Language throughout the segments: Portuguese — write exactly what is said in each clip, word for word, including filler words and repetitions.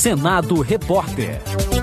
Senado Repórter.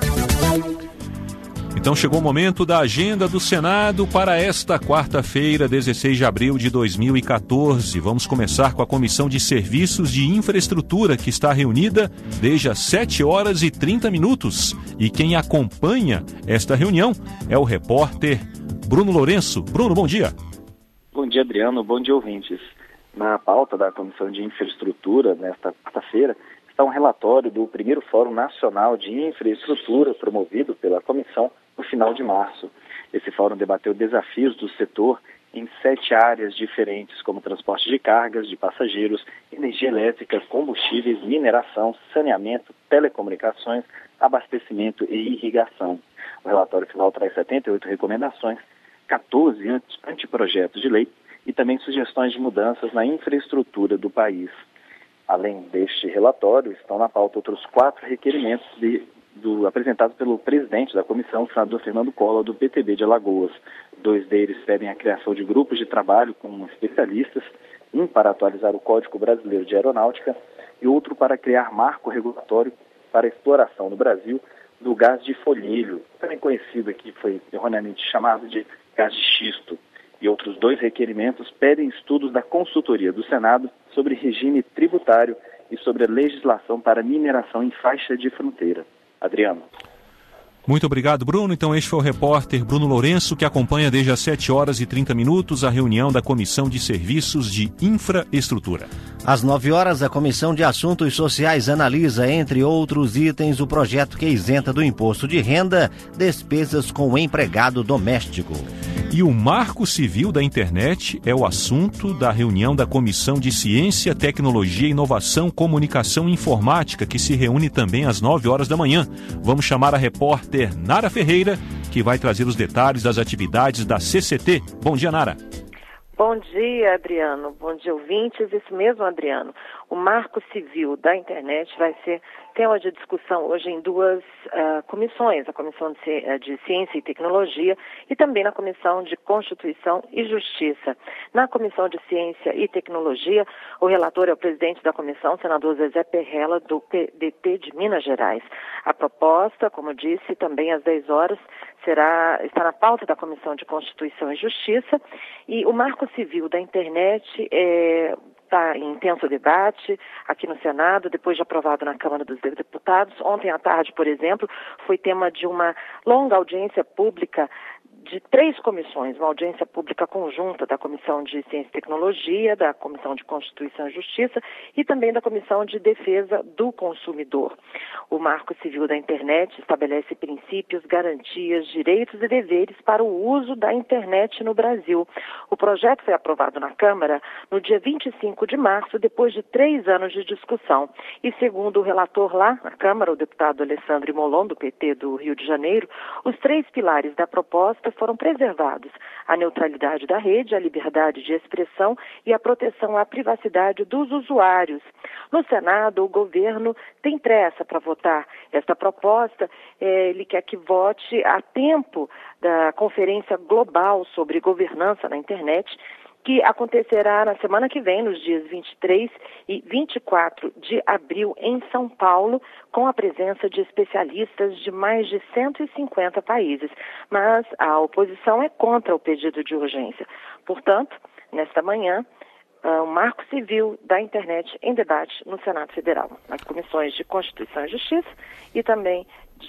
Então chegou o momento da agenda do Senado para esta quarta-feira, dezesseis de abril de dois mil e quatorze. Vamos começar com a Comissão de Serviços de Infraestrutura, que está reunida desde as sete horas e trinta minutos. E quem acompanha esta reunião é o repórter Bruno Lourenço. Bruno, bom dia. Bom dia, Adriano. Bom dia, ouvintes. Na pauta da Comissão de Infraestrutura, nesta quarta-feira, está um relatório do primeiro Fórum Nacional de Infraestrutura promovido pela Comissão no final de março. Esse fórum debateu desafios do setor em sete áreas diferentes, como transporte de cargas, de passageiros, energia elétrica, combustíveis, mineração, saneamento, telecomunicações, abastecimento e irrigação. O relatório final traz setenta e oito recomendações, quatorze anteprojetos de lei e também sugestões de mudanças na infraestrutura do país. Além deste relatório, estão na pauta outros quatro requerimentos de, do, apresentados pelo presidente da comissão, o senador Fernando Collor, do P T B de Alagoas. Dois deles pedem a criação de grupos de trabalho com especialistas, um para atualizar o Código Brasileiro de Aeronáutica e outro para criar marco regulatório para a exploração no Brasil do gás de folhilho, também conhecido aqui, foi erroneamente chamado de gás de xisto. E outros dois requerimentos pedem estudos da consultoria do Senado sobre regime tributário e sobre a legislação para mineração em faixa de fronteira. Adriano. Muito obrigado, Bruno. Então este foi o repórter Bruno Lourenço, que acompanha desde as sete horas e trinta minutos a reunião da Comissão de Serviços de Infraestrutura. Às nove horas, a Comissão de Assuntos Sociais analisa, entre outros itens, o projeto que isenta do imposto de renda despesas com o empregado doméstico. E o Marco Civil da Internet é o assunto da reunião da Comissão de Ciência, Tecnologia, Inovação, Comunicação e Informática, que se reúne também às nove horas da manhã. Vamos chamar a repórter Nara Ferreira, que vai trazer os detalhes das atividades da C C T. Bom dia, Nara. Bom dia, Adriano. Bom dia, ouvintes. Isso mesmo, Adriano. O Marco Civil da Internet vai ser tema de discussão hoje em duas uh, comissões, a Comissão de, Ci- de Ciência e Tecnologia e também na Comissão de Constituição e Justiça. Na Comissão de Ciência e Tecnologia, o relator é o presidente da comissão, senador Zezé Perrella, do P D T de Minas Gerais. A proposta, como disse, também às dez horas, será, está na pauta da Comissão de Constituição e Justiça, e o Marco Civil da Internet é... está em intenso debate aqui no Senado, depois de aprovado na Câmara dos Deputados. Ontem à tarde, por exemplo, foi tema de uma longa audiência pública de três comissões, uma audiência pública conjunta da Comissão de Ciência e Tecnologia, da Comissão de Constituição e Justiça e também da Comissão de Defesa do Consumidor. O Marco Civil da Internet estabelece princípios, garantias, direitos e deveres para o uso da internet no Brasil. O projeto foi aprovado na Câmara no dia vinte e cinco de março, depois de três anos de discussão. E segundo o relator lá na Câmara, o deputado Alessandro Molon, do P T do Rio de Janeiro, os três pilares da proposta foram preservados: a neutralidade da rede, a liberdade de expressão e a proteção à privacidade dos usuários. No Senado, o governo tem pressa para votar esta proposta. Eh, ele quer que vote a tempo da Conferência Global sobre Governança na Internet, que acontecerá na semana que vem, nos dias vinte e três e vinte e quatro de abril, em São Paulo, com a presença de especialistas de mais de cento e cinquenta países. Mas a oposição é contra o pedido de urgência. Portanto, nesta manhã, o Marco Civil da Internet em debate no Senado Federal, nas comissões de Constituição e Justiça e também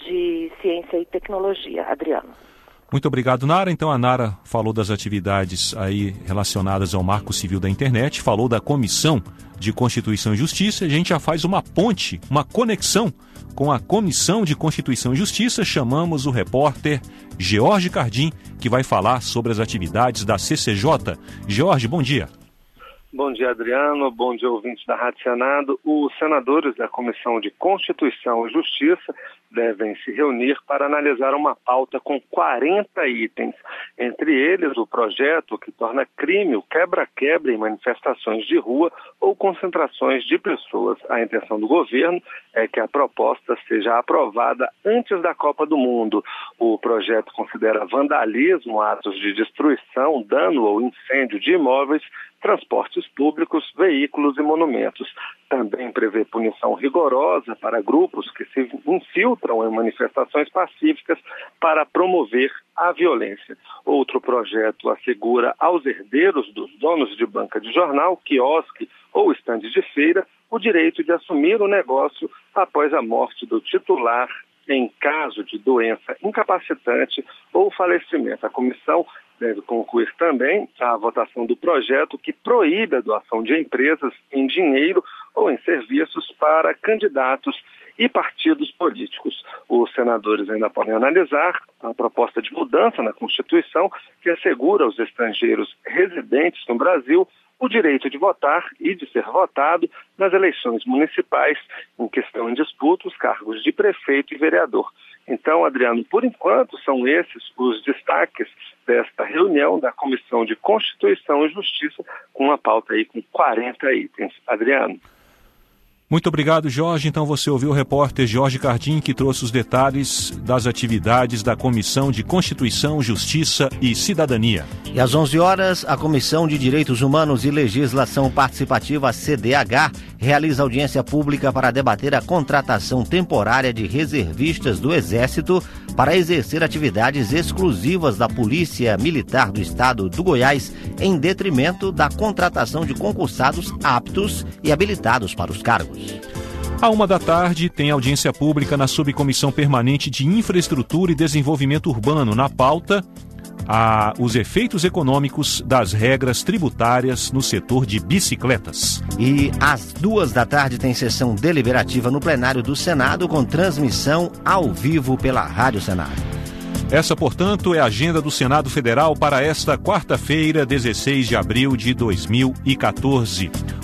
de Ciência e Tecnologia. Adriano. Muito obrigado, Nara. Então, a Nara falou das atividades aí relacionadas ao Marco Civil da Internet, falou da Comissão de Constituição e Justiça. A gente já faz uma ponte, uma conexão com a Comissão de Constituição e Justiça. Chamamos o repórter George Cardim, que vai falar sobre as atividades da C C J. George, bom dia. Bom dia, Adriano. Bom dia, ouvintes da Rádio Senado. Os senadores da Comissão de Constituição e Justiça devem se reunir para analisar uma pauta com quarenta itens. Entre eles, o projeto que torna crime o quebra-quebra em manifestações de rua ou concentrações de pessoas. A intenção do governo é que a proposta seja aprovada antes da Copa do Mundo. O projeto considera vandalismo, atos de destruição, dano ou incêndio de imóveis transportes públicos, veículos e monumentos. Também prevê punição rigorosa para grupos que se infiltram em manifestações pacíficas para promover a violência. Outro projeto assegura aos herdeiros dos donos de banca de jornal, quiosque ou estande de feira o direito de assumir o negócio após a morte do titular em caso de doença incapacitante ou falecimento. A comissão deve concluir também a votação do projeto que proíbe a doação de empresas em dinheiro ou em serviços para candidatos e partidos políticos. Os senadores ainda podem analisar a proposta de mudança na Constituição que assegura aos estrangeiros residentes no Brasil o direito de votar e de ser votado nas eleições municipais em que estão em disputa os cargos de prefeito e vereador. Então, Adriano, por enquanto são esses os destaques desta reunião da Comissão de Constituição e Justiça, com uma pauta aí com quarenta itens. Adriano. Muito obrigado, Jorge. Então você ouviu o repórter Jorge Cardim, que trouxe os detalhes das atividades da Comissão de Constituição, Justiça e Cidadania. E às onze horas, a Comissão de Direitos Humanos e Legislação Participativa, C D H, realiza audiência pública para debater a contratação temporária de reservistas do Exército para exercer atividades exclusivas da Polícia Militar do Estado do Goiás, em detrimento da contratação de concursados aptos e habilitados para os cargos. À uma da tarde, tem audiência pública na Subcomissão Permanente de Infraestrutura e Desenvolvimento Urbano. Na pauta, a, os efeitos econômicos das regras tributárias no setor de bicicletas. E às duas da tarde tem sessão deliberativa no plenário do Senado, com transmissão ao vivo pela Rádio Senado. Essa, portanto, é a agenda do Senado Federal para esta quarta-feira, dezesseis de abril de dois mil e quatorze.